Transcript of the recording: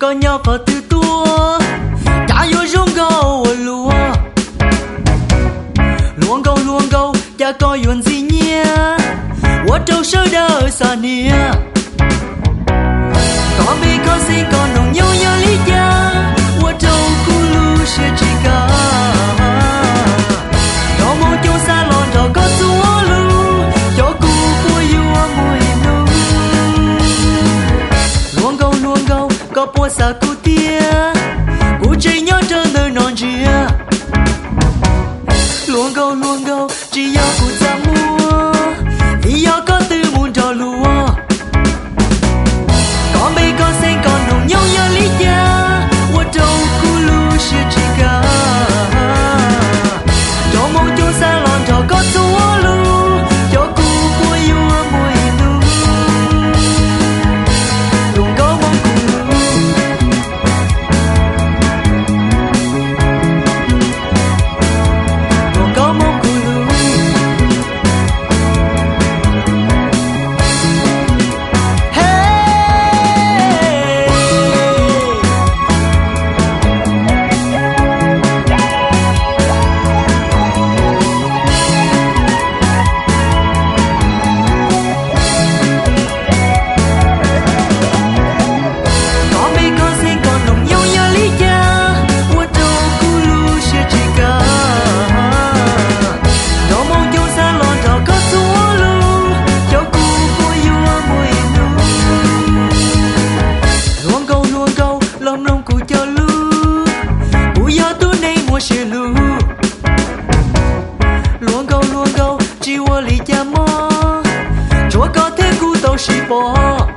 có nhau có từ tua đã vô rong gâu lúa luông gâu cha có yuan gì nhia我周手的啥呢có bi có xin có nồng nhau nhau lý gia我周咕噜是这个có mong châu xa lon trò có chúa lu cho cu của yêu mùi nu luông gâu có bùa xa cu tia cu chơi nhớ trở nơi non chia luông gâu chỉ yêu cu cha mua vì yêu có tư muốn trò lúa con bay con sen con nồng nhau nhau lý gia我周咕噜是这个cho mong châu xa lon trò có chúa lu cho cu của yêu mùi nu luông gâu mong cu luông gâu mong cu lu luông gâu chỉ 我离家么，做个天古都是波。